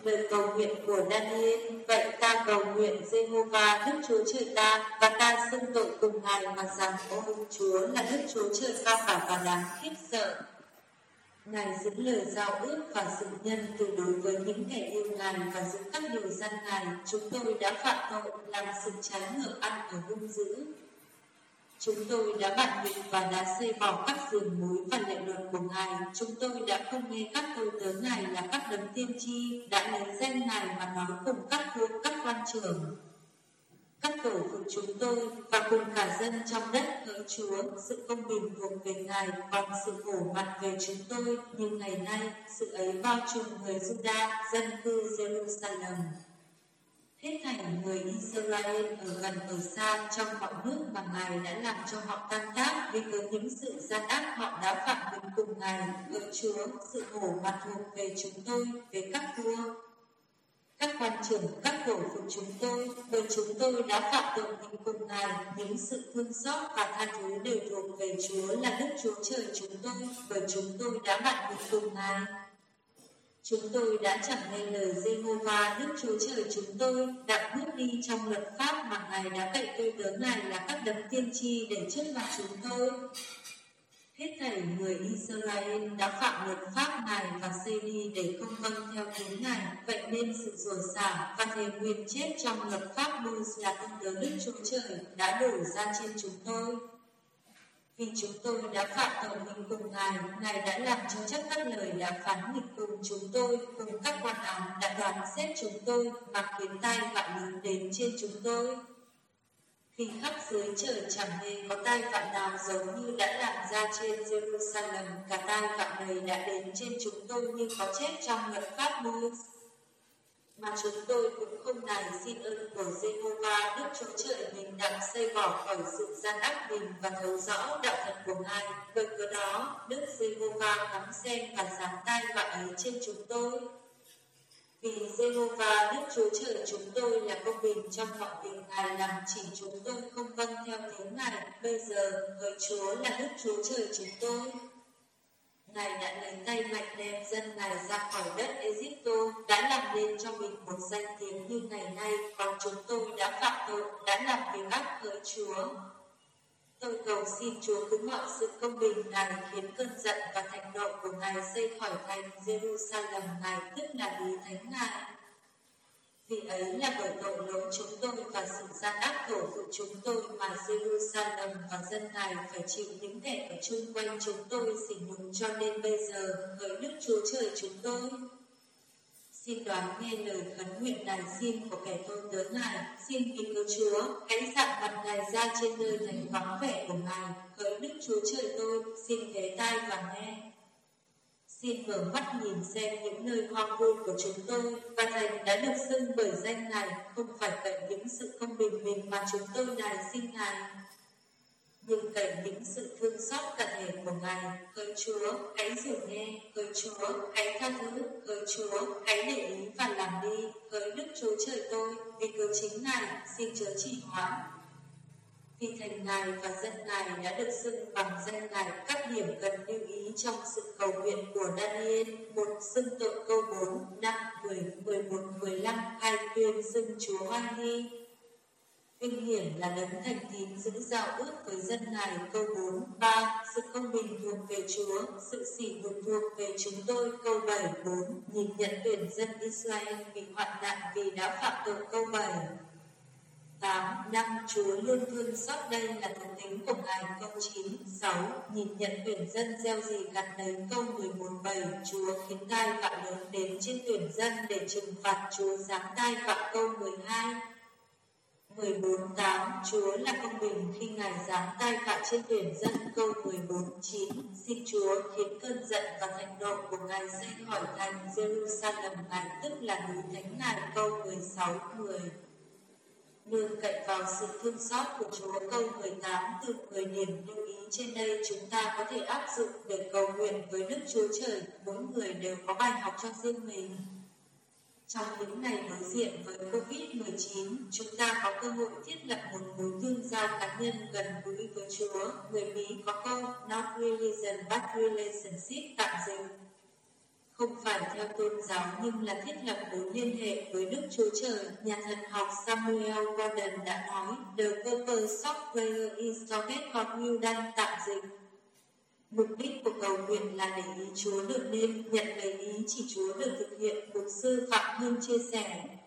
Lời cầu nguyện của Daniel. Vậy ta cầu nguyện Giê-hô-va Đức Chúa Trời ta, và ta xưng tội cùng Ngài mà rằng: ôi Chúa là Đức Chúa Trời cao cả và đáng khiếp sợ. Ngài giữ lời giao ước và sự nhân từ đối với những kẻ yêu Ngài và giữ các điều răn Ngài. Chúng tôi đã phạm tội, làm sự trái ngược, ăn ở hung dữ. Chúng tôi đã bạt nghịch và đã xây bỏ các giường mối và lệ luật của Ngài. Chúng tôi đã không nghe các tôi tớ Ngài là các đấng tiên tri, đã lấy danh Ngài mà nói cùng các vua, các quan trưởng, các tổ phụ chúng tôi, và cùng cả dân trong đất hỡi Chúa. Sự công bình thuộc về Ngài, còn sự hổ mặt về chúng tôi. Như ngày nay, sự ấy bao trùm người Juda, dân cư Jerusalem. Hết thảy người Israel ở gần ở xa trong mọi nước mà Ngài đã làm cho họ tan tác vì có những sự gian ác họ đã phạm mình cùng Ngài. Hỡi Chúa, sự hổ mặt thuộc về chúng tôi, về các vua, các quan trưởng, các tổ phụ chúng tôi, bởi chúng tôi đã phạm tội mình cùng Ngài. Những sự thương xót và tha thứ đều thuộc về Chúa là Đức Chúa Trời chúng tôi, bởi chúng tôi đã bạt nghịch cùng Ngài. Chúng tôi đã chẳng nghe lời Giê-hô-va Đức Chúa Trời chúng tôi, đã bước đi trong luật pháp mà Ngài đã cậy tôi tớ Ngài là các đấng tiên tri để trước mặt chúng tôi. Hết thảy người Israel đã phạm luật pháp Ngài và xây đi để không vâng theo tiếng Ngài. Vậy nên sự rủa xả và thề nguyền chết trong luật pháp Môi-se là con tớ Đức Chúa Trời đã đổ ra trên chúng tôi. Vì chúng tôi đã phạm tội mình cùng Ngài, Ngài đã làm cho chắc các lời đã phán nghịch cùng chúng tôi, cùng các quan án đã đoán xét chúng tôi, mà khiến tai vạ lớn đến trên chúng tôi. Khi khắp dưới trời chẳng hề có tai vạ nào giống như đã làm ra trên Jerusalem, cả tai vạ này đã đến trên chúng tôi như có chết trong luật pháp Môi-se. Mà chúng tôi cũng không nài xin ơn của Giê-hô-va Đức Chúa Trời mình đặng xây bỏ khỏi sự gian ác mình và thấu rõ đạo thật của Ngài. Bởi cớ đó, Đức Giê-hô-va ngắm xem và giáng tai vạ ấy trên chúng tôi. Vì Giê-hô-va Đức Chúa Trời chúng tôi là công bình trong mọi việc Ngài làm, chỉ chúng tôi không vâng theo tiếng Ngài. Bây giờ, hỡi Chúa là Đức Chúa Trời chúng tôi. Ngài đã lấy tay mạnh đem dân Ngài ra khỏi đất Ê-díp-tô, đã làm nên cho mình một danh tiếng như ngày nay, còn chúng tôi đã phạm tội, đã làm việc ác với Chúa. Tôi cầu xin Chúa cứu mọi sự công bình Ngài, khiến cơn giận và thạnh nộ của Ngài xây khỏi thành Jerusalem Ngài, tức là núi thánh Ngài. Vì ấy là bởi tội lỗi chúng tôi và sự gian ác tổ phụ chúng tôi mà Jerusalem và dân Ngài phải chịu những kẻ ở chung quanh chúng tôi sỉ nhục, cho nên bây giờ, hỡi Đức Chúa Trời chúng tôi, xin đoán nghe lời khấn nguyện nài xin của kẻ tôi tớ Ngài. Xin vì cớ Chúa, hãy dạng mặt Ngài ra trên nơi thành vắng vẻ của Ngài. Hỡi Đức Chúa Trời tôi, xin ghé tai và nghe. Xin mở mắt nhìn xem những nơi hoang vu của chúng tôi, và thành đã được xưng bởi danh Ngài, không phải cậy những sự công bình mình mà chúng tôi nài xin Ngài, nhưng cậy những sự thương xót cả thể của Ngài. Hỡi Chúa, hãy dìu nghe. Hỡi Chúa, hãy tha thứ. Hỡi Chúa, hãy để ý và làm đi. Hỡi Đức Chúa Trời tôi, vì cớ chính Ngài, xin chớ trì hoãn. Vì thành Ngài và dân Ngài đã được xưng bằng danh Ngài. Các điểm cần lưu ý trong sự cầu nguyện của Daniel: 1. Xưng tội câu 4, 5, 10, 11, 15. 2. Tuyên xưng Chúa oai nghi. Vinh hiển là đấng thành tín giữ giao ước với dân Ngài câu 4. 3. Sự công bình thuộc về Chúa, sự sỉ nhục thuộc về chúng tôi câu 7. 4. Nhìn nhận tuyển dân Israel bị hoạn nạn vì đã phạm tội câu 7. 8. Năm Chúa luôn thương xót đây là thuộc tính của Ngài câu 9. 6. Nhìn nhận tuyển dân gieo gì gặt đấy câu 11. 7. Chúa khiến tai vạ lớn đến trên tuyển dân để trừng phạt, Chúa giáng tai vạ câu 12. 14. 8. Chúa là công bình khi Ngài giáng tai vạ trên tuyển dân câu 14. 9. Xin Chúa khiến cơn giận và thạnh nộ của Ngài xây khỏi thành Jerusalem Ngài, tức là núi thánh Ngài câu 16. 10. Nương cậy vào sự thương xót của Chúa câu 18. Từ 10 điểm lưu ý trên đây chúng ta có thể áp dụng để cầu nguyện với Đức Chúa Trời. Mỗi người đều có bài học cho riêng mình. Trong những ngày đối diện với Covid-19, chúng ta có cơ hội thiết lập một mối tương giao cá nhân gần gũi với Chúa. Người Mỹ có câu Not religion but relationship, tạm dịch. không phải theo tôn giáo nhưng là thiết lập mối liên hệ với Đức Chúa Trời. Nhà thần học Samuel Gordon đã nói, The purpose of prayer is to get God will đang tạm dịch. Mục đích của cầu nguyện là để ý Chúa được nên, nhận lấy ý chỉ Chúa được thực hiện, Mục sư Phạm Hưng chia sẻ.